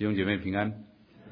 弟兄姐妹平安。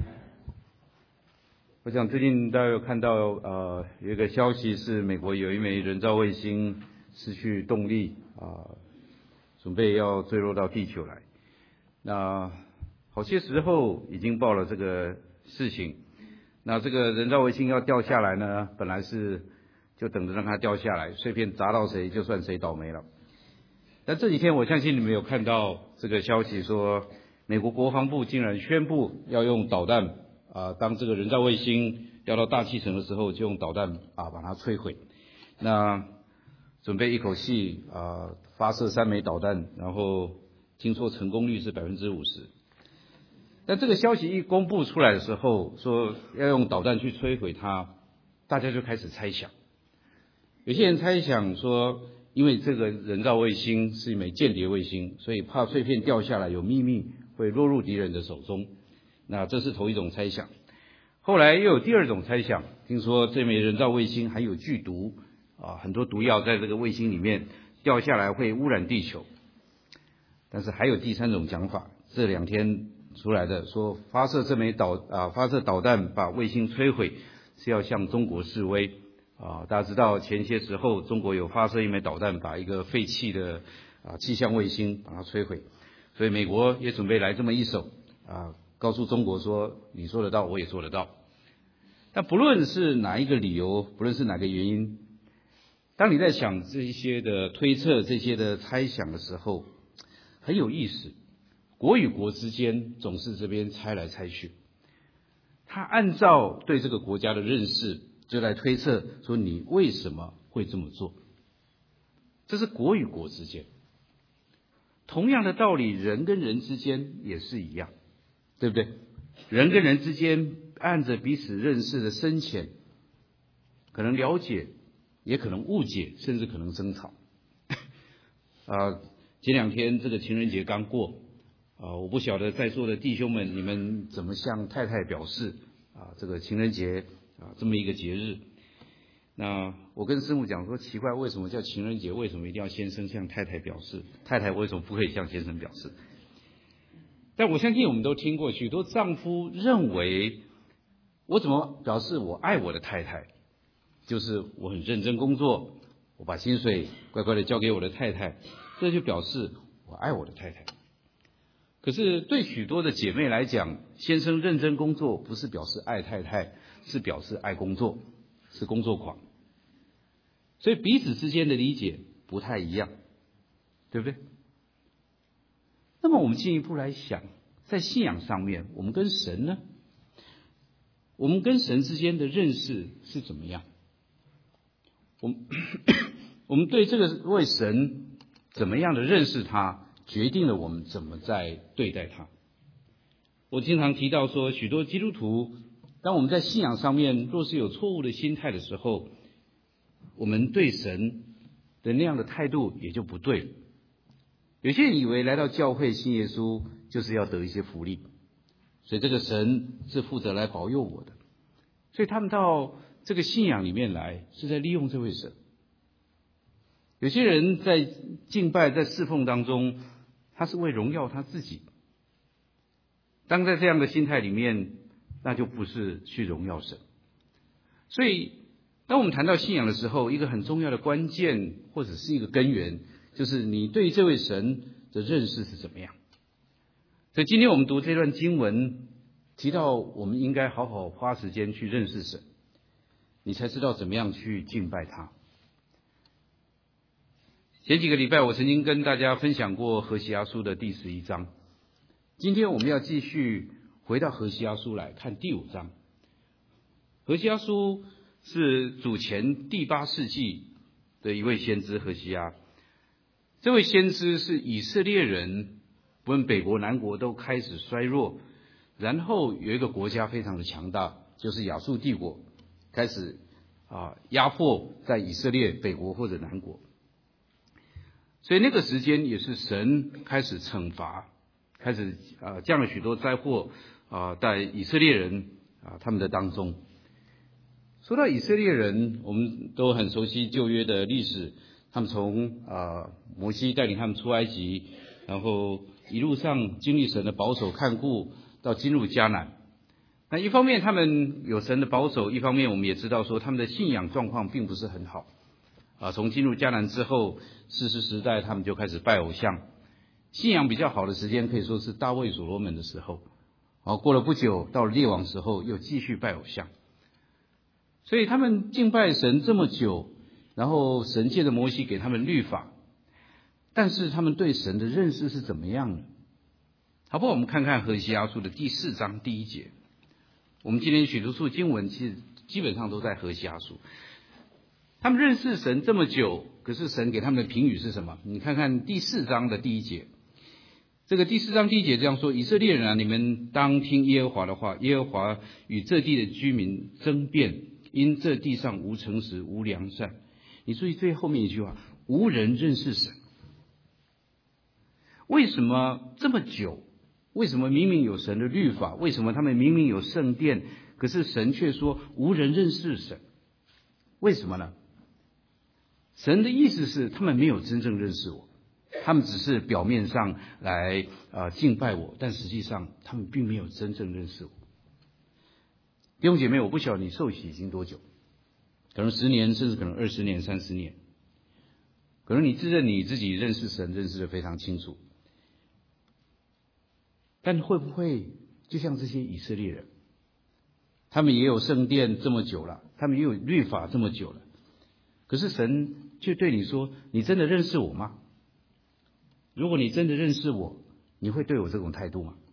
我想最近大家有看到有一个消息是美国有一枚人造卫星失去动力准备要坠落到地球来。那好些时候已经报了这个事情。那这个人造卫星要掉下来呢，本来是就等着让它掉下来，碎片砸到谁就算谁倒霉了。但这几天我相信你们有看到这个消息说，美国国防部竟然宣布要用导弹当这个人造卫星掉到大气层的时候，就用导弹把它摧毁。那准备一口气发射3枚导弹，然后听说成功率是50%。但这个消息一公布出来的时候，说要用导弹去摧毁它，大家就开始猜想。有些人猜想说，因为这个人造卫星是一枚间谍卫星，所以怕碎片掉下来有秘密会落入敌人的手中。那这是头一种猜想。后来又有第二种猜想，听说这枚人造卫星含有剧毒很多毒药在这个卫星里面掉下来会污染地球。但是还有第三种讲法，这2天出来的说发射导弹把卫星摧毁是要向中国示威大家知道前些时候中国有发射一枚导弹把一个废弃的气象卫星把它摧毁，所以美国也准备来这么一手告诉中国说你做得到我也做得到。但不论是哪一个理由，不论是哪个原因，当你在想这些的推测这些的猜想的时候，很有意思，国与国之间总是这边猜来猜去，他按照对这个国家的认识就来推测说你为什么会这么做。这是国与国之间。同样的道理，人跟人之间也是一样，对不对？人跟人之间按着彼此认识的深浅，可能了解，也可能误解，甚至可能争吵。前2天这个情人节刚过我不晓得在座的弟兄们，你们怎么向太太表示这个情人节这么一个节日。那我跟师母讲说，奇怪，为什么叫情人节？为什么一定要先生向太太表示？太太为什么不可以向先生表示？但我相信我们都听过，许多丈夫认为，我怎么表示我爱我的太太？就是我很认真工作，我把薪水乖乖的交给我的太太，这就表示我爱我的太太。可是对许多的姐妹来讲，先生认真工作不是表示爱太太，是表示爱工作，是工作狂。所以彼此之间的理解不太一样，对不对？那么我们进一步来想，在信仰上面，我们跟神呢？我们跟神之间的认识是怎么样？我们对这个位神怎么样的认识他，决定了我们怎么在对待他。我经常提到说，许多基督徒当我们在信仰上面若是有错误的心态的时候，我们对神的那样的态度也就不对了。有些人以为来到教会信耶稣就是要得一些福利，所以这个神是负责来保佑我的，所以他们到这个信仰里面来是在利用这位神。有些人在敬拜在侍奉当中，他是为荣耀他自己。当在这样的心态里面，那就不是去荣耀神。所以当我们谈到信仰的时候，一个很重要的关键或者是一个根源，就是你对这位神的认识是怎么样。所以今天我们读这段经文，提到我们应该好好花时间去认识神，你才知道怎么样去敬拜他。前几个礼拜我曾经跟大家分享过何西阿书的第11章，今天我们要继续回到何西阿书来看第5章。何西阿书是主前第8世纪的一位先知何西阿。这位先知是以色列人不论北国南国都开始衰弱，然后有一个国家非常的强大，就是亚述帝国开始压迫在以色列北国或者南国。所以那个时间也是神开始惩罚，开始降了许多灾祸在以色列人他们的当中。说到以色列人，我们都很熟悉旧约的历史，他们从摩西带领他们出埃及，然后一路上经历神的保守看顾， 到进入迦南。那一方面他们有神的保守，一方面我们也知道说他们的信仰状况并不是很好从进入迦南之后，士师时代他们就开始拜偶像，信仰比较好的时间可以说是大卫所罗门的时候，过了不久到了列王时候又继续拜偶像。所以他们敬拜神这么久，然后神借着摩西给他们律法，但是他们对神的认识是怎么样呢？好不好？我们看看何西阿书的第4章第1节。我们今天许多处经文其实基本上都在何西阿书。他们认识神这么久，可是神给他们的评语是什么？你看看第4章的第1节。这个第4章第1节这样说：以色列人啊，你们当听耶和华的话，耶和华与这地的居民争辩，因这地上无诚实，无良善。你注意最后面一句话，无人认识神。为什么这么久？为什么明明有神的律法？为什么他们明明有圣殿，可是神却说无人认识神？为什么呢？神的意思是他们没有真正认识我，他们只是表面上来敬拜我，但实际上他们并没有真正认识我。弟兄姐妹，我不晓得你受洗已经多久，可能10年，甚至可能20年、30年，可能你自认你自己认识神认识得非常清楚，但会不会就像这些以色列人，他们也有圣殿这么久了，他们也有律法这么久了，可是神却对你说，你真的认识我吗？如果你真的认识我，你会对我这种态度吗？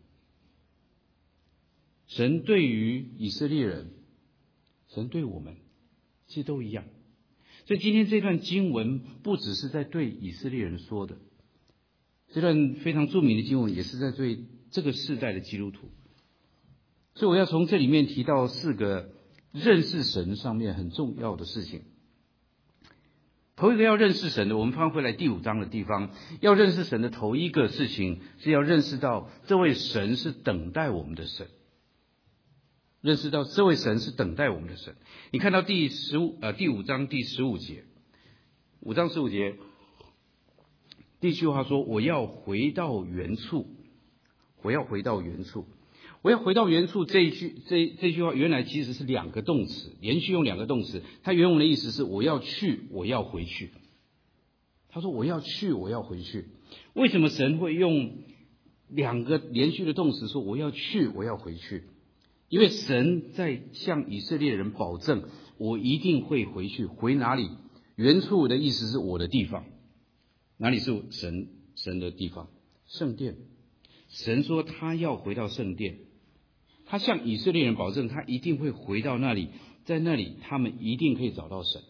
神对于以色列人，神对我们其实都一样。所以今天这段经文不只是在对以色列人说的，这段非常著名的经文也是在对这个世代的基督徒。所以我要从这里面提到4个认识神上面很重要的事情。头一个要认识神的，我们翻回来第5章的地方，要认识神的头一个事情是要认识到这位神是等待我们的神，认识到这位神是等待我们的神。你看到第5章第15节，5章15节第一句话说，我要回到原处，我要回到原处。我要回到原处这句话原来其实是2个动词，连续用2个动词，它原文的意思是我要去，我要回去。他说我要去，我要回去。为什么神会用2个连续的动词说我要去，我要回去？因为神在向以色列人保证，我一定会回去。回哪里？原处的意思是我的地方。哪里是神的地方？圣殿。神说他要回到圣殿，他向以色列人保证他一定会回到那里，在那里他们一定可以找到神。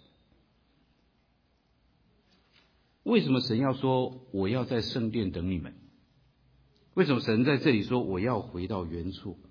为什么神要说我要在圣殿等你们？为什么神在这里说我要回到原处？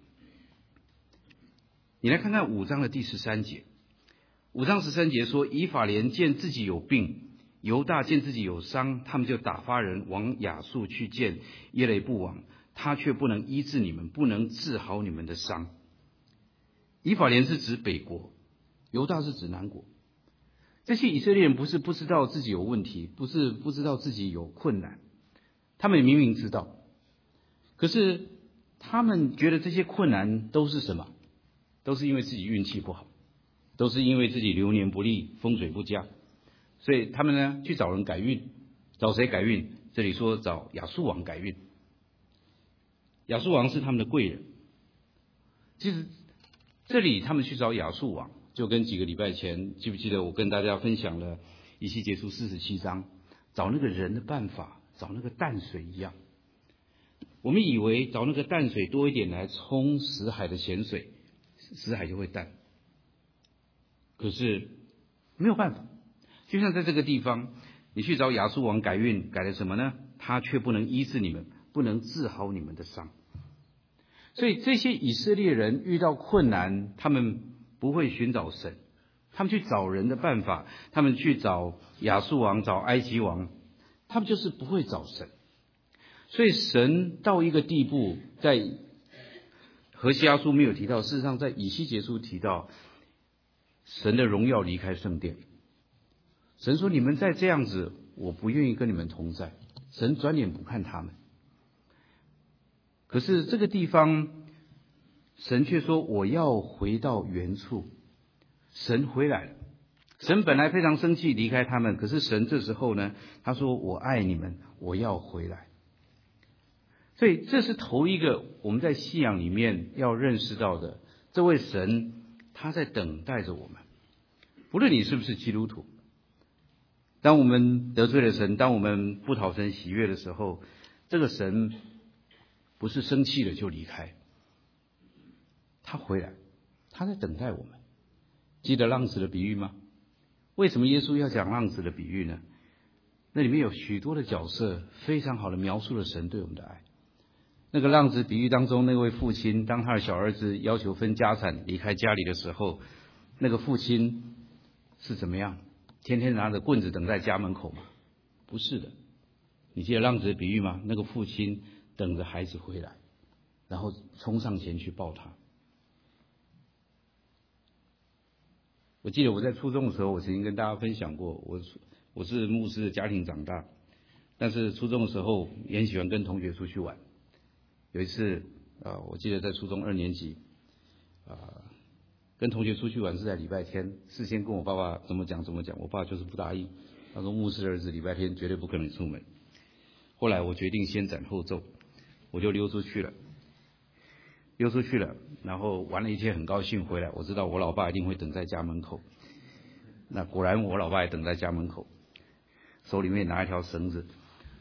你来看看5章的第13节。5章13节说，以法莲见自己有病，犹大见自己有伤，他们就打发人往亚述去见耶雷布王，他却不能医治你们，不能治好你们的伤。以法莲是指北国，犹大是指南国。这些以色列人不是不知道自己有问题，不是不知道自己有困难，他们明明知道，可是他们觉得这些困难都是什么？都是因为自己运气不好，都是因为自己流年不利，风水不佳，所以他们呢去找人改运。找谁改运？这里说找亚述王改运。亚述王是他们的贵人。其实这里他们去找亚述王，就跟几个礼拜前记不记得我跟大家分享了以西结书47章找那个人的办法，找那个淡水一样。我们以为找那个淡水多一点来冲死海的咸水，死海就会淡，可是没有办法。就像在这个地方，你去找亚述王改运，改了什么呢？他却不能医治你们，不能治好你们的伤。所以这些以色列人遇到困难，他们不会寻找神，他们去找人的办法，他们去找亚述王，找埃及王，他们就是不会找神。所以神到一个地步，在何西阿书没有提到，事实上在以西结书提到，神的荣耀离开圣殿。神说你们再这样子，我不愿意跟你们同在。神转脸不看他们。可是这个地方神却说我要回到原处。神回来了，神本来非常生气离开他们，可是神这时候呢，他说我爱你们，我要回来。所以这是头一个我们在信仰里面要认识到的，这位神他在等待着我们。不论你是不是基督徒，当我们得罪了神，当我们不讨神喜悦的时候，这个神不是生气了就离开，他回来，他在等待我们。记得浪子的比喻吗？为什么耶稣要讲浪子的比喻呢？那里面有许多的角色非常好的描述了神对我们的爱。那个浪子比喻当中，那位父亲当他的小儿子要求分家产离开家里的时候，那个父亲是怎么样？天天拿着棍子等在家门口吗？不是的。你记得浪子的比喻吗？那个父亲等着孩子回来，然后冲上前去抱他。我记得我在初中的时候，我曾经跟大家分享过，我是牧师的家庭长大，但是初中的时候也很喜欢跟同学出去玩。有一次我记得在初中2年级跟同学出去玩是在礼拜天，事先跟我爸爸怎么讲，我爸就是不答应，他说牧师的儿子礼拜天绝对不可能出门。后来我决定先斩后奏，我就溜出去了，然后玩了一天很高兴回来，我知道我老爸一定会等在家门口。那果然我老爸也等在家门口，手里面拿一条绳子，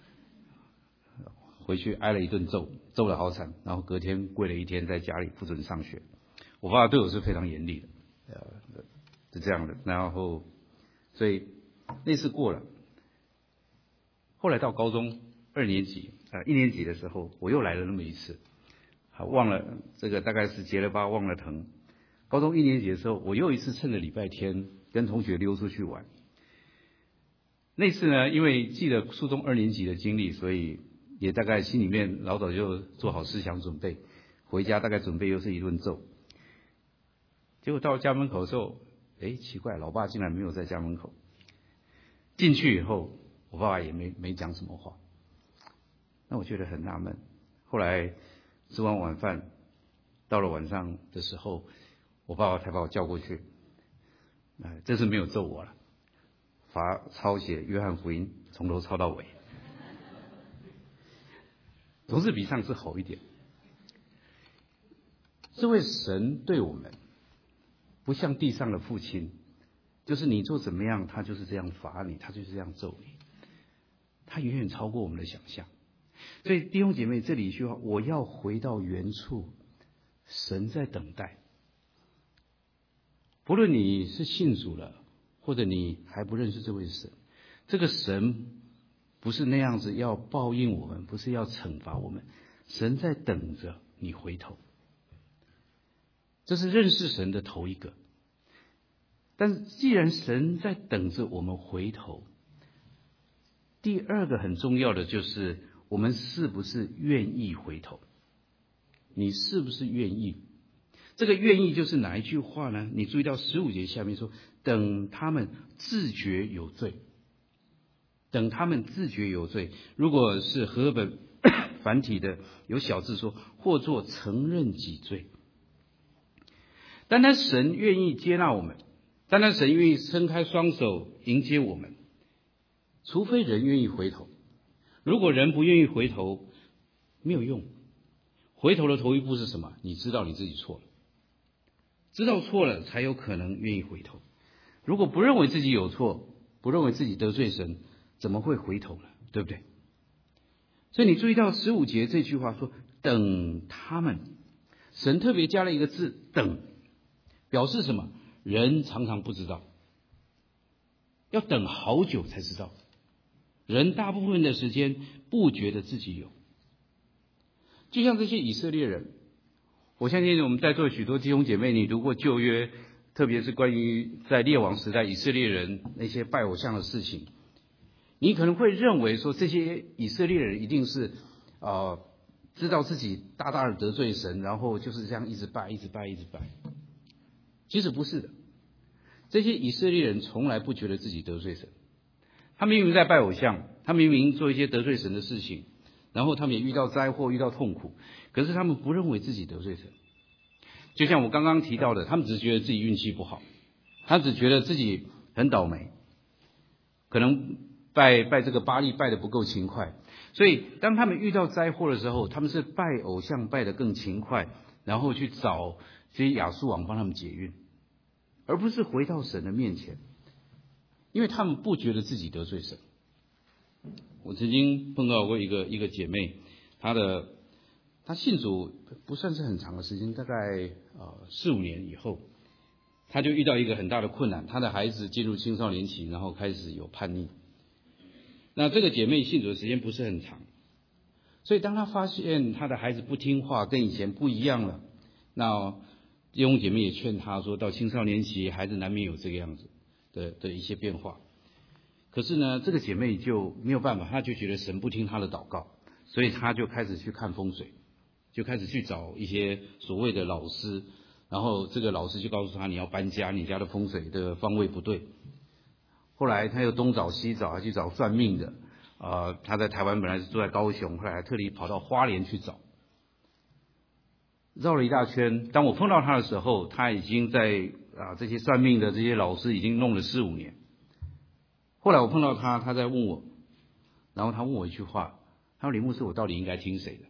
回去挨了一顿揍，揍得好惨，然后隔天跪了一天在家里不准上学。我爸爸对我是非常严厉的，是这样的。然后所以那次过了，后来到高中1年级的时候，我又来了那么一次，忘了这个大概是结了疤忘了疼。高中1年级的时候，我又一次趁着礼拜天跟同学溜出去玩。那次呢，因为记得初中2年级的经历，所以也大概心里面老早就做好思想准备，回家大概准备又是一顿揍。结果到家门口的时候，奇怪，老爸竟然没有在家门口。进去以后，我爸爸也没讲什么话。那我觉得很纳闷。后来吃完晚饭，到了晚上的时候，我爸爸才把我叫过去。这次没有揍我了，罚抄写约翰福音，从头抄到尾。总是比上次好一点。这位神对我们不像地上的父亲，就是你做怎么样，他就是这样罚你，他就是这样揍你，他远远超过我们的想象。所以弟兄姐妹，这里一句话，我要回到原处，神在等待。不论你是信主了，或者你还不认识这位神，这个神不是那样子要报应我们，不是要惩罚我们，神在等着你回头。这是认识神的头一个。但是既然神在等着我们回头，第二个很重要的就是我们是不是愿意回头？你是不是愿意？这个愿意就是哪一句话呢？你注意到15节下面说，等他们自觉有罪。等他们自觉有罪，如果是和本繁体的有小字说，或作承认己罪。单单神愿意接纳我们，单单神愿意伸开双手迎接我们，除非人愿意回头。如果人不愿意回头，没有用。回头的头一步是什么？你知道你自己错了，知道错了才有可能愿意回头。如果不认为自己有错，不认为自己得罪神，怎么会回头呢？对不对？所以你注意到15节这句话说，等他们，神特别加了一个字等，表示什么？人常常不知道，要等好久才知道。人大部分的时间不觉得自己有，就像这些以色列人，我相信我们在座许多弟兄姐妹，你读过旧约，特别是关于在列王时代以色列人那些拜偶像的事情，你可能会认为说这些以色列人一定是知道自己大大的得罪神，然后就是这样一直拜。其实不是的，这些以色列人从来不觉得自己得罪神。他们明明在拜偶像，他们明明做一些得罪神的事情，然后他们也遇到灾祸，遇到痛苦，可是他们不认为自己得罪神。 就像我刚刚提到的，他们只是觉得自己运气不好，他只觉得自己很倒霉，可能拜这个巴力拜得不够勤快，所以当他们遇到灾祸的时候，他们是拜偶像拜得更勤快，然后去找这些亚述王帮他们解运，而不是回到神的面前，因为他们不觉得自己得罪神。我曾经碰到过一个姐妹，她信主不算是很长的时间，大概4-5年以后，她就遇到一个很大的困难，她的孩子进入青少年期，然后开始有叛逆。那这个姐妹信主的时间不是很长，所以当她发现她的孩子不听话，跟以前不一样了，那弟兄姐妹也劝她说，到青少年期，孩子难免有这个样子的一些变化。可是呢，这个姐妹就没有办法，她就觉得神不听她的祷告，所以她就开始去看风水，就开始去找一些所谓的老师，然后这个老师就告诉她，你要搬家，你家的风水的方位不对。后来她又东找西找，还去找算命的，她在台湾本来是住在高雄，后来特地跑到花莲去找，绕了一大圈。当我碰到她的时候，她已经在这些算命的这些老师已经弄了4-5年。后来我碰到她，她在问我，然后她问我一句话，她说：“李牧师，我到底应该听谁的？”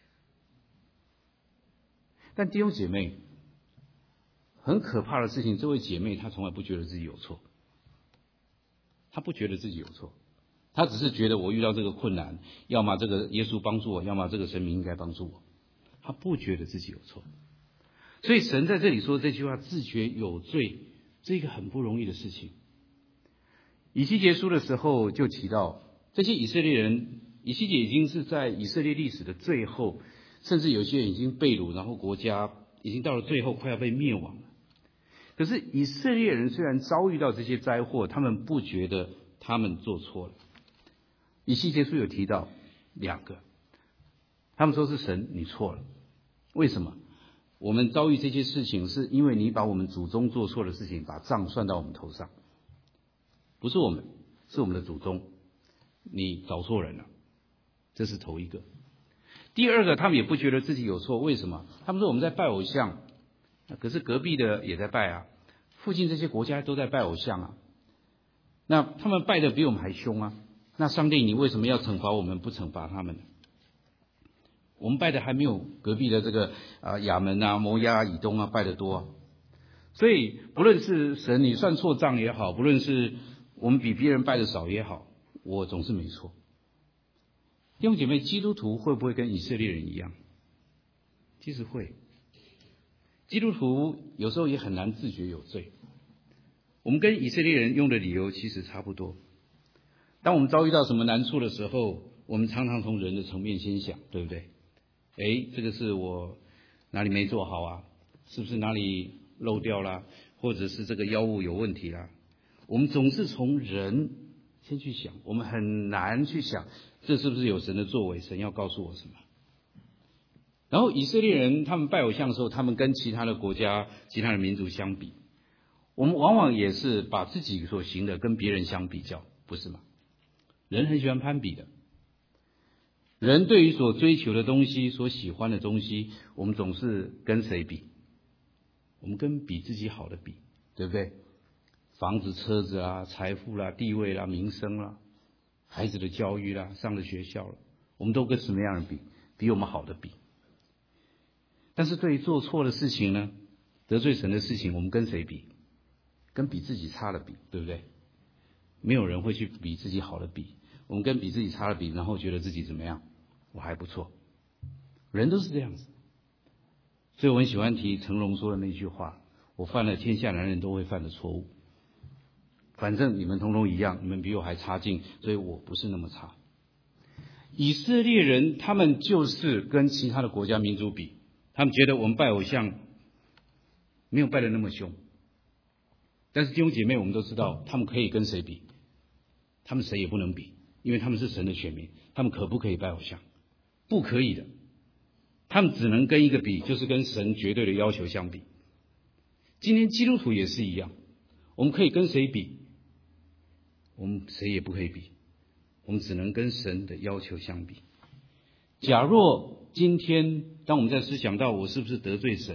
但弟兄姐妹，很可怕的事情，这位姐妹她从来不觉得自己有错，她不觉得自己有错，她只是觉得我遇到这个困难，要么这个耶稣帮助我，要么这个神明应该帮助我，她不觉得自己有错。所以神在这里说这句话，自觉有罪，这一个很不容易的事情。以西结书的时候就提到，这些以色列人，以西结已经是在以色列历史的最后，甚至有些人已经被掳，然后国家已经到了最后快要被灭亡了。可是以色列人虽然遭遇到这些灾祸，他们不觉得他们做错了。以西结书有提到2个，他们说是神你错了。为什么？我们遭遇这些事情是因为你把我们祖宗做错的事情把账算到我们头上，不是我们，是我们的祖宗，你找错人了，这是头一个。第二个，他们也不觉得自己有错，为什么？他们说我们在拜偶像，可是隔壁的也在拜啊，附近这些国家都在拜偶像啊，那他们拜的比我们还凶啊，那上帝你为什么要惩罚我们，不惩罚他们呢？我们拜的还没有隔壁的这个亚门啊、摩押、以东啊拜的多啊。所以不论是神你算错账也好，不论是我们比别人拜的少也好，我总是没错。弟兄姐妹，基督徒会不会跟以色列人一样？其实会。基督徒有时候也很难自觉有罪。我们跟以色列人用的理由其实差不多。当我们遭遇到什么难处的时候，我们常常从人的层面先想，对不对？这个是我哪里没做好啊？是不是哪里漏掉啦？或者是这个药物有问题啦？我们总是从人先去想，我们很难去想这是不是有神的作为，神要告诉我什么。然后以色列人他们拜偶像的时候，他们跟其他的国家、其他的民族相比，我们往往也是把自己所行的跟别人相比较，不是吗？人很喜欢攀比的，人对于所追求的东西、所喜欢的东西，我们总是跟谁比？我们跟比自己好的比，对不对？房子、车子啦、财富啦、地位啦、名声啦、孩子的教育啦、上了学校了，我们都跟什么样的比？比我们好的比。但是对于做错的事情呢，得罪神的事情，我们跟谁比？跟比自己差的比，对不对？没有人会去比自己好的比，我们跟比自己差的比，然后觉得自己怎么样？我还不错。人都是这样子。所以我很喜欢提成龙说的那句话，我犯了天下男人都会犯的错误，反正你们通通一样，你们比我还差劲，所以我不是那么差。以色列人他们就是跟其他的国家民族比，他们觉得我们拜偶像没有拜得那么凶。但是弟兄姐妹，我们都知道他们可以跟谁比？他们谁也不能比，因为他们是神的选民，他们可不可以拜偶像？不可以的。他们只能跟一个比，就是跟神绝对的要求相比。今天基督徒也是一样，我们可以跟谁比？我们谁也不可以比，我们只能跟神的要求相比。假若今天当我们在思想到我是不是得罪神，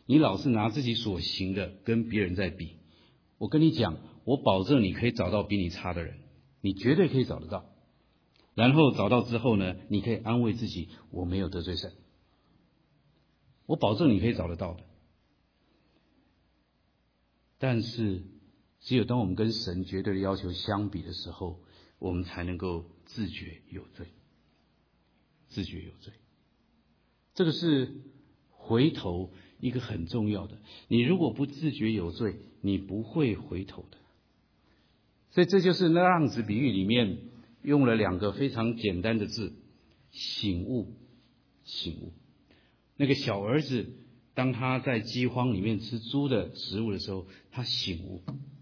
你老是拿自己所行的跟别人在比，我跟你讲，我保证你可以找到比你差的人，你绝对可以找得到。然后找到之后呢，你可以安慰自己，我没有得罪神，我保证你可以找得到的。但是只有当我们跟神绝对的要求相比的时候，我们才能够自觉有罪，自觉有罪。这个是回头一个很重要的，你如果不自觉有罪，你不会回头的。所以这就是那浪子比喻里面用了2个非常简单的字，醒悟，醒悟。那个小儿子当他在饥荒里面吃猪的食物的时候，他醒悟。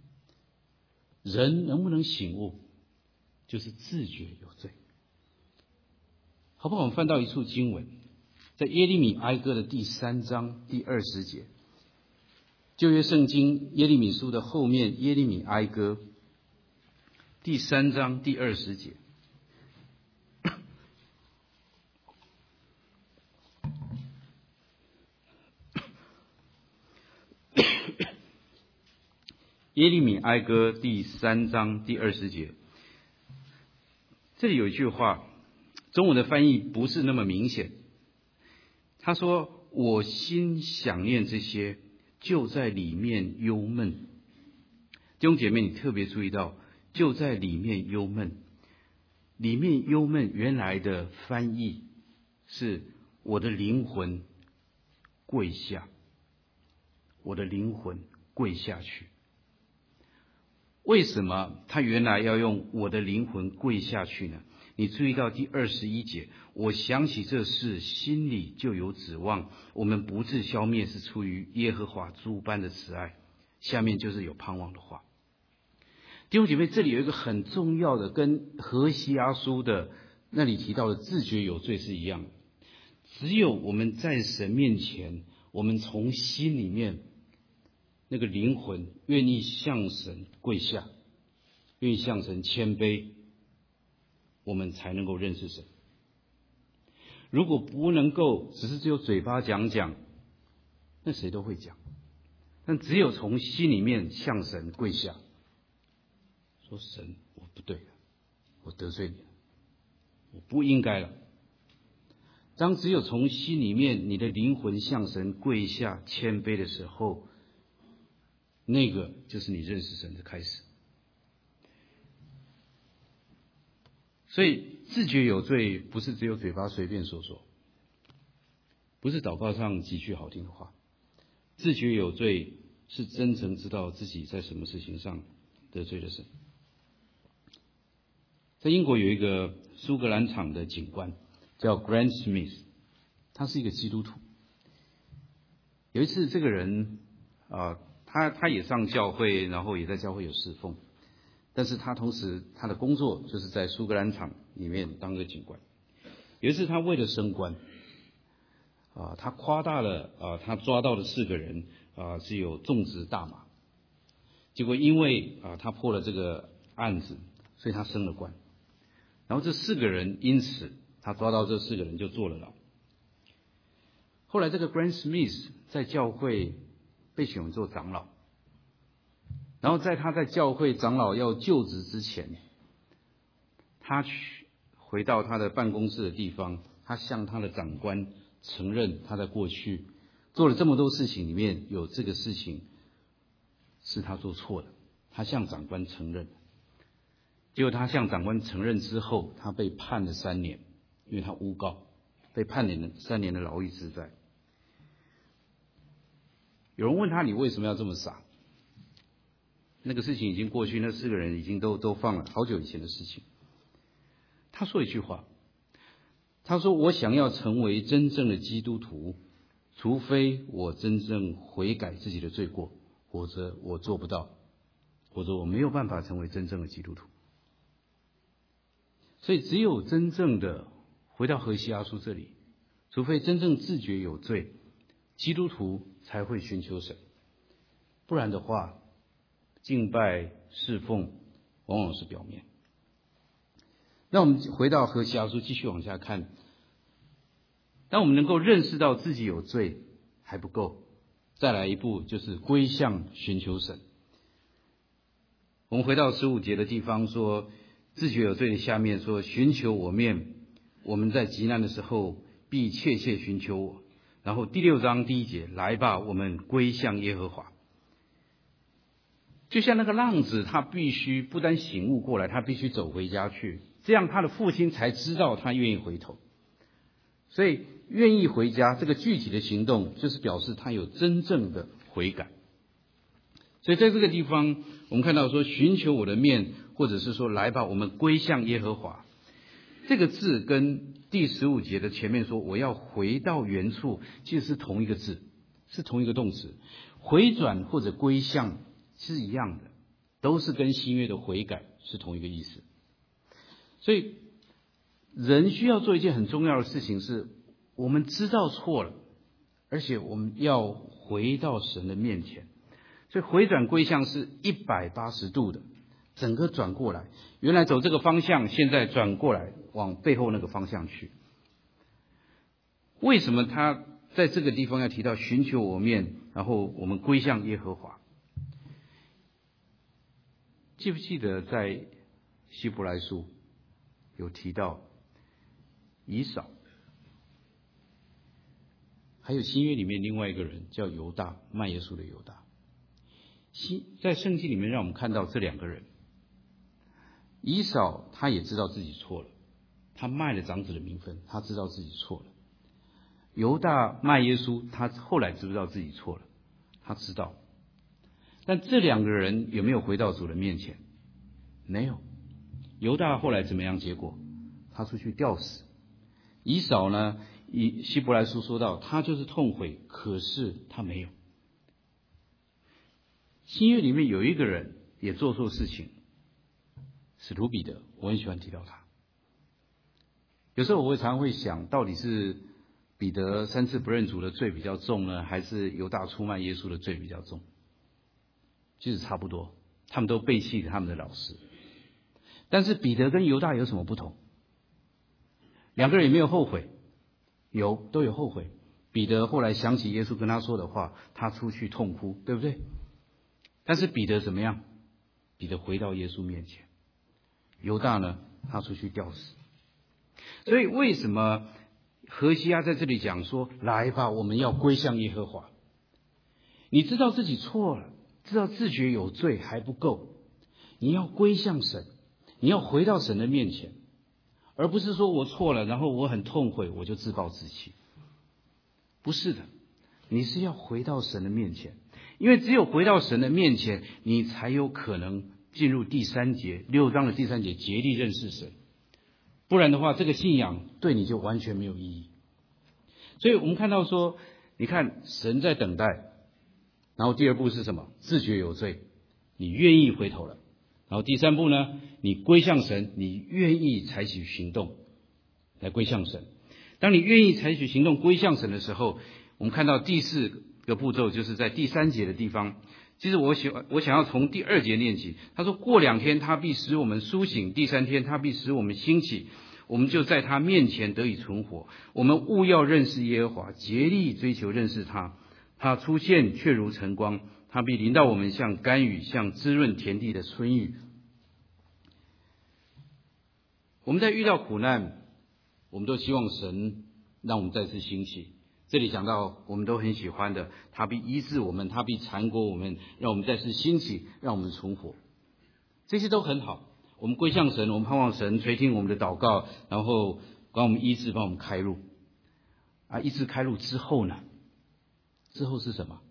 人能不能醒悟，就是自觉有罪。好不好？我们翻到一处经文，在耶利米哀歌的第3章第20节，旧约圣经耶利米书的后面，耶利米哀歌第3章第20节。耶利米哀歌第3章第20节，这里有一句话，中文的翻译不是那么明显。他说：“我心想念这些，就在里面忧闷。”弟兄姐妹，你特别注意到，就在里面忧闷。里面忧闷原来的翻译是我的灵魂跪下，我的灵魂跪下去。为什么他原来要用我的灵魂跪下去呢？你注意到第21节，我想起这事，心里就有指望。我们不致消灭，是出于耶和华诸般的慈爱。下面就是有盼望的话。弟兄姐妹，这里有一个很重要的，跟何西阿书的那里提到的自觉有罪是一样的。只有我们在神面前，我们从心里面那个灵魂愿意向神跪下，愿意向神谦卑，我们才能够认识神。如果不能够只有嘴巴讲讲，那谁都会讲，但只有从心里面向神跪下，说神，我不对了，我得罪你了，我不应该了。当只有从心里面你的灵魂向神跪下谦卑的时候，那个就是你认识神的开始。所以自觉有罪不是只有嘴巴随便说说，不是祷告上几句好听的话。自觉有罪是真诚知道自己在什么事情上得罪了神。在英国有一个苏格兰场的警官叫 Grant Smith， 他是一个基督徒。有一次这个人他也上教会，然后也在教会有侍奉，但是他同时他的工作就是在苏格兰场里面当个警官。有一次他为了升官他夸大了他抓到的4个人是有种植大麻，结果因为他破了这个案子，所以他升了官。然后这4个人因此他抓到这4个人就坐了牢。后来这个 Grant Smith 在教会被选为做长老，然后在他在教会长老要就职之前，他回到他的办公室的地方，他向他的长官承认他在过去做了这么多事情里面有这个事情是他做错的，他向长官承认。结果他向长官承认之后，他被判了3年，因为他诬告，被判了3年的牢狱之灾。有人问他，你为什么要这么傻？那个事情已经过去，那4个人已经都放了，好久以前的事情。他说一句话，他说：我想要成为真正的基督徒，除非我真正悔改自己的罪过，否则我做不到，否则我没有办法成为真正的基督徒。所以只有真正的回到何西阿书这里，除非真正自觉有罪，基督徒才会寻求神。不然的话，敬拜侍奉往往是表面。那我们回到何西阿书继续往下看，当我们能够认识到自己有罪还不够， 再来一步就是归向寻求神。我们回到15节的地方说，自觉有罪的下面说，寻求我面，我们在极难的时候必切切寻求我。然后第6章第1节，来吧，我们归向耶和华。就像那个浪子，他必须不单醒悟过来，他必须走回家去，这样他的父亲才知道他愿意回头。所以愿意回家这个具体的行动，就是表示他有真正的悔改。所以在这个地方我们看到说，寻求我的面，或者是说来吧，我们归向耶和华，这个字跟第15节的前面说我要回到原处，其实是同一个字，是同一个动词。回转或者归向是一样的，都是跟新约的悔改是同一个意思。所以人需要做一件很重要的事情，是我们知道错了，而且我们要回到神的面前。所以回转归向是180度的，整个转过来，原来走这个方向，现在转过来往背后那个方向去。为什么他在这个地方要提到寻求我面，然后我们归向耶和华？记不记得在希伯来书有提到以扫，还有新约里面另外一个人叫犹大，卖耶稣的犹大。在圣经里面让我们看到这2个人。以扫他也知道自己错了，他卖了长子的名分，他知道自己错了。犹大卖耶稣，他后来知不知道自己错了？他知道。但这2个人有没有回到主的面前？没有。犹大后来怎么样？结果他出去吊死。以扫呢，以希伯来书说到，他就是痛悔，可是他没有。新约里面有一个人也做错事情，使徒彼得，我很喜欢提到他。有时候我会常常会想，到底是彼得3次不认主的罪比较重呢，还是犹大出卖耶稣的罪比较重？其实差不多，他们都背弃了他们的老师。但是彼得跟犹大有什么不同？2个人有没有后悔？有，都有后悔。彼得后来想起耶稣跟他说的话，他出去痛哭，对不对？但是彼得怎么样？彼得回到耶稣面前。犹大呢，他出去吊死。所以为什么何西阿在这里讲说，来吧，我们要归向耶和华？你知道自己错了，知道自觉有罪还不够，你要归向神，你要回到神的面前，而不是说我错了，然后我很痛悔，我就自暴自弃。不是的，你是要回到神的面前，因为只有回到神的面前，你才有可能进入第3节6章的第3节，竭力认识神。不然的话，这个信仰对你就完全没有意义。所以我们看到说，你看神在等待，然后第2步是什么？自觉有罪，你愿意回头了。然后第3步呢，你归向神，你愿意采取行动来归向神。当你愿意采取行动归向神的时候，我们看到第4个步骤，就是在第3节的地方。其实我想要从第2节念起。他说，过2天他必使我们苏醒，第3天他必使我们兴起，我们就在他面前得以存活。我们务要认识耶和华，竭力追求认识他。他出现却如晨光，他必临到我们，像甘雨，像滋润田地的春雨。我们在遇到苦难，我们都希望神让我们再次兴起。这里讲到我们都很喜欢的，他必医治我们，他必缠裹我们，让我们再次兴起，让我们存活。这些都很好，我们归向神，我们盼望神垂听我们的祷告，然后帮我们医治，帮我们开路。医治开路之后呢？之后是什么？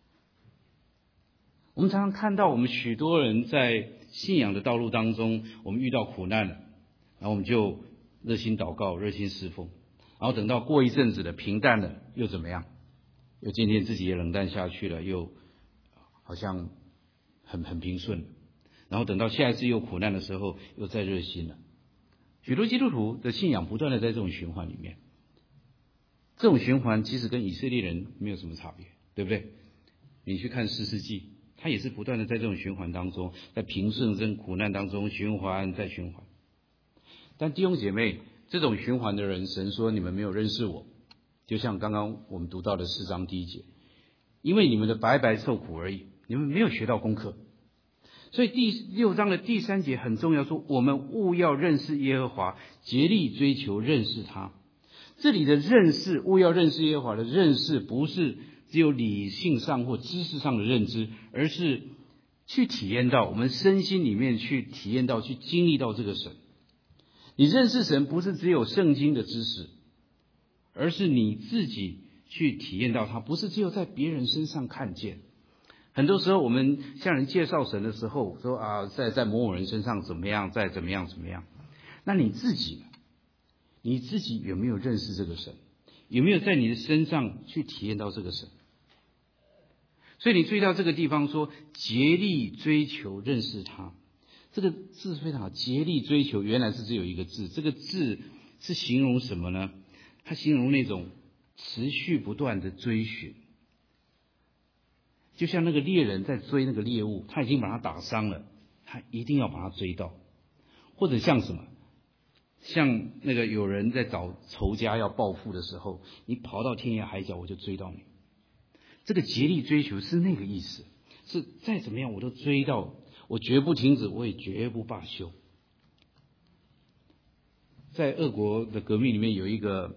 我们常常看到我们许多人在信仰的道路当中，我们遇到苦难了，然后我们就热心祷告，热心侍奉。然后等到过一阵子的平淡了，又怎么样？又渐渐自己也冷淡下去了，又好像很平顺。然后等到下一次又苦难的时候，又再热心了。许多基督徒的信仰不断的在这种循环里面，这种循环其实跟以色列人没有什么差别，对不对？你去看士师记，他也是不断的在这种循环当中，在平顺跟苦难当中循环再循环。但弟兄姐妹，这种循环的人，神说你们没有认识我，就像刚刚我们读到的4章第1节， 因为你们的白白受苦而已，你们没有学到功课。所以第6章的第3节很重要，说我们务要认识耶和华，竭力追求认识他。这里的认识，务要认识耶和华的认识，不是只有理性上或知识上的认知，而是去体验到，我们身心里面去体验到，去经历到这个神。你认识神不是只有圣经的知识，而是你自己去体验到它，不是只有在别人身上看见。很多时候我们向人介绍神的时候说啊，在某某人身上怎么样，再怎么样怎么样。那你自己呢？你自己有没有认识这个神？有没有在你的身上去体验到这个神？所以你注意到这个地方说竭力追求认识他，这个字非常好，竭力追求原来是只有一个字，这个字是形容什么呢？它形容那种持续不断的追寻，就像那个猎人在追那个猎物，他已经把它打伤了，他一定要把它追到。或者像什么，像那个有人在找仇家要报复的时候，你跑到天涯海角我就追到你。这个竭力追求是那个意思，是再怎么样我都追到，我绝不停止，我也绝不罢休。在俄国的革命里面有一个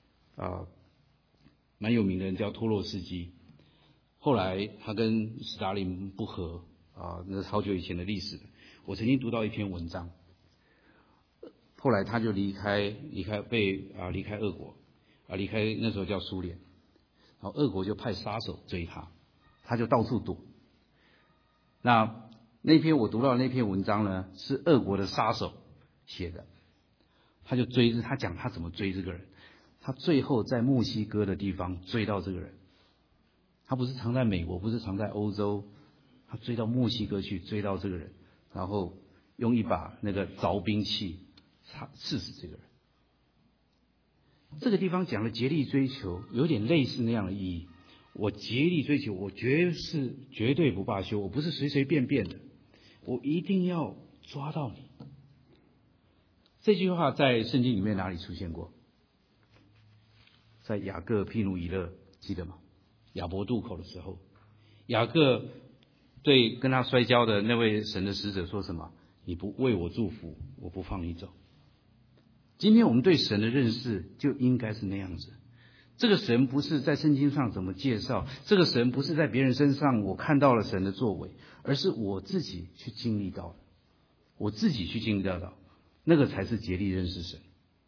蛮有名的人叫托洛斯基，后来他跟斯大林不和那是好久以前的历史。我曾经读到一篇文章，后来他就离开俄国离开那时候叫苏联，然后俄国就派杀手追他，他就到处躲。那篇我读到的那篇文章呢，是俄国的杀手写的，他就追，他讲他怎么追这个人。他最后在墨西哥的地方追到这个人，他不是藏在美国，不是藏在欧洲，他追到墨西哥去追到这个人，然后用一把那个凿冰器刺死这个人。这个地方讲的竭力追求，有点类似那样的意义。我竭力追求，我绝对不罢休，我不是随随便便的，我一定要抓到你。这句话在圣经里面哪里出现过？在雅各毗努伊勒，记得吗？亚伯渡口的时候，雅各对跟他摔跤的那位神的使者说什么？你不为我祝福，我不放你走。今天我们对神的认识就应该是那样子。这个神不是在圣经上怎么介绍，这个神不是在别人身上我看到了神的作为，而是我自己去经历到的，我自己去经历到的，那个才是竭力认识神。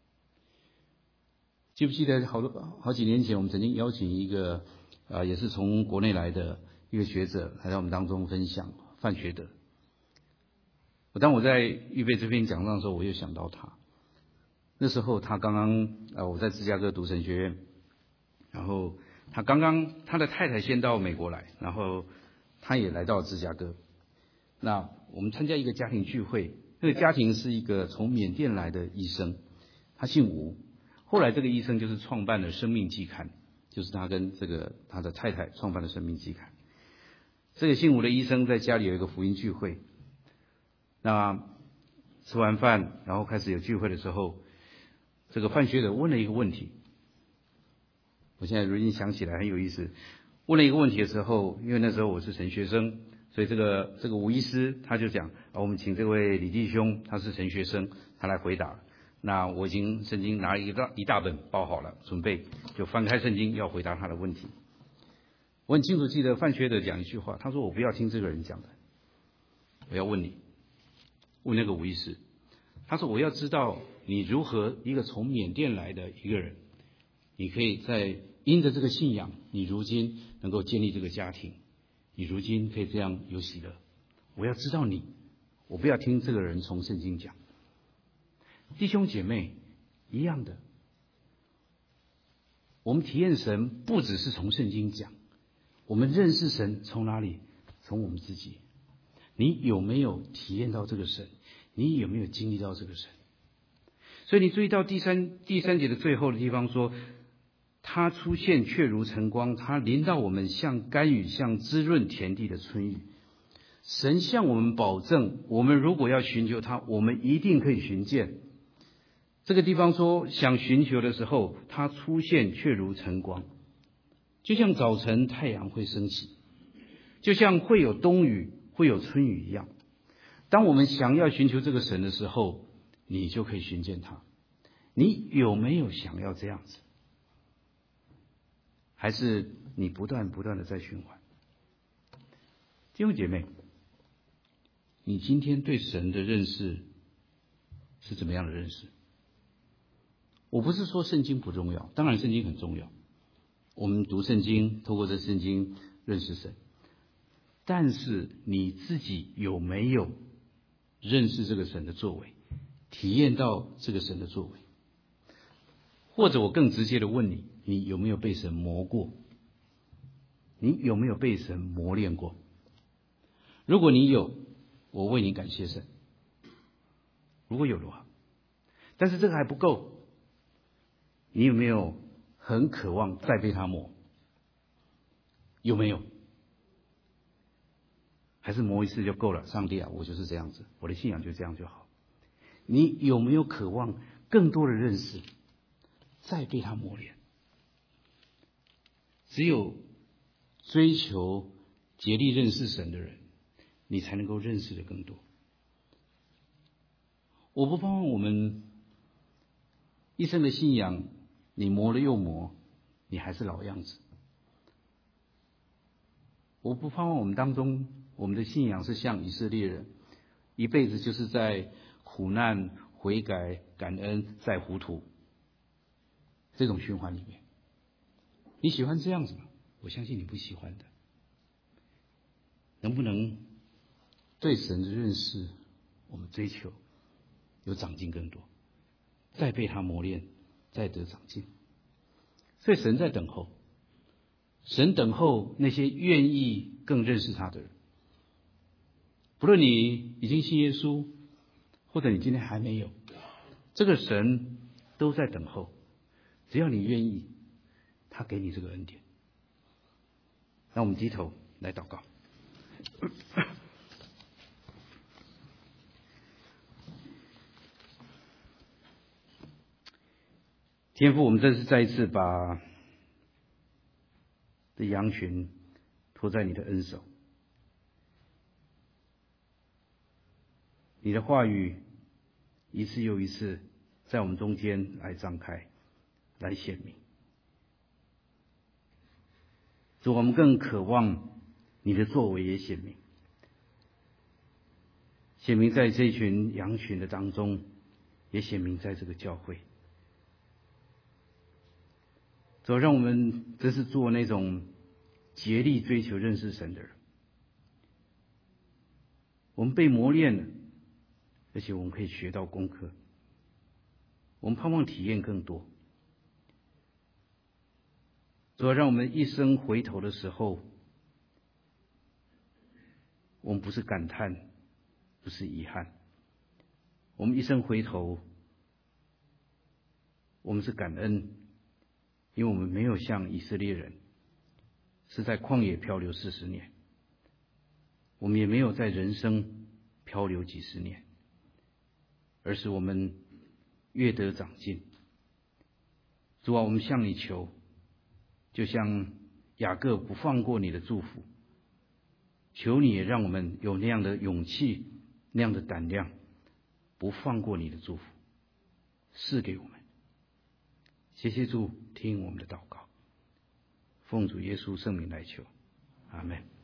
记不记得好几年前我们曾经邀请一个也是从国内来的一个学者来到我们当中分享，范学德。当我在预备这篇讲章的时候，我又想到他。那时候他刚刚我在芝加哥读神学院，然后他的太太先到美国来，然后他也来到芝加哥。那我们参加一个家庭聚会，那个家庭是一个从缅甸来的医生，他姓吴。后来这个医生就是创办了生命季刊，就是他跟他的太太创办的生命季刊。这个姓吴的医生在家里有一个福音聚会，那吃完饭然后开始有聚会的时候，这个范学者问了一个问题，我现在如今想起来很有意思。问了一个问题的时候，因为那时候我是神学生，所以这个吴医师他就讲我们请这位李弟兄，他是神学生，他来回答。那我已经圣经拿一大本包好了，准备就翻开圣经要回答他的问题。我很清楚记得范学德讲一句话，他说我不要听这个人讲的，我要问你，问那个吴医师。他说我要知道你如何一个从缅甸来的一个人，你可以在因着这个信仰，你如今能够建立这个家庭，你如今可以这样有喜乐。我要知道你，我不要听这个人从圣经讲。弟兄姐妹一样的，我们体验神不只是从圣经讲，我们认识神从哪里？从我们自己。你有没有体验到这个神？你有没有经历到这个神？所以你注意到第三节的最后的地方说，他出现却如晨光，他临到我们像甘雨，像滋润田地的春雨。神向我们保证，我们如果要寻求他，我们一定可以寻见。这个地方说想寻求的时候，他出现却如晨光， 就像早晨太阳会升起，就像会有冬雨会有春雨一样。当我们想要寻求这个神的时候，你就可以寻见他。你有没有想要这样子？还是你不断的在循环？弟兄姐妹，你今天对神的认识是怎么样的认识？我不是说圣经不重要，当然圣经很重要，我们读圣经，透过这圣经认识神。但是你自己有没有认识这个神的作为，体验到这个神的作为？或者我更直接的问你，你有没有被神磨过？你有没有被神磨练过？如果你有，我为你感谢神。如果有的话，但是这个还不够，你有没有很渴望再被他磨？有没有？还是磨一次就够了？上帝啊，我就是这样子，我的信仰就这样就好。你有没有渴望更多的认识，再被他磨练？只有追求竭力认识神的人，你才能够认识的更多。我不盼望我们一生的信仰，你磨了又磨，你还是老样子。我不盼望我们当中，我们的信仰是像以色列人，一辈子就是在苦难、悔改、感恩、再糊涂这种循环里面。你喜欢这样子吗？我相信你不喜欢的。能不能对神的认识，我们追求有长进更多，再被他磨练，再得长进。所以神在等候，神等候那些愿意更认识他的人。不论你已经信耶稣，或者你今天还没有，这个神都在等候。只要你愿意，他给你这个恩典。让我们低头来祷告。天父，我们这次再一次把这羊群托在你的恩手，你的话语一次又一次在我们中间来张开，来显明。主，我们更渴望你的作为也显明，显明在这群羊群的当中，也显明在这个教会。主，让我们真是做那种竭力追求认识神的人。我们被磨练了，而且我们可以学到功课。我们盼望体验更多。主，让我们一生回头的时候，我们不是感叹，不是遗憾，我们一生回头，我们是感恩，因为我们没有像以色列人是在旷野漂流40年，我们也没有在人生漂流几十年，而是我们越得长进。主啊，我们向你求，就像雅各不放过你的祝福，求你也让我们有那样的勇气，那样的胆量，不放过你的祝福，赐给我们。谢谢主，听我们的祷告，奉主耶稣圣名来求，阿们。